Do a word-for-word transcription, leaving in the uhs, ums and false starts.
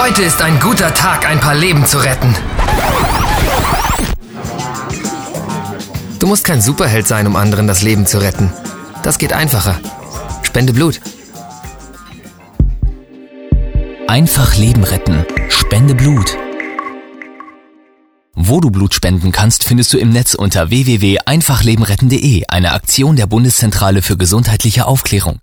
Heute ist ein guter Tag, ein paar Leben zu retten. Du musst kein Superheld sein, um anderen das Leben zu retten. Das geht einfacher. Spende Blut. Einfach Leben retten. Spende Blut. Wo du Blut spenden kannst, findest du im Netz unter w w w punkt einfach leben retten punkt de, eine Aktion der Bundeszentrale für gesundheitliche Aufklärung.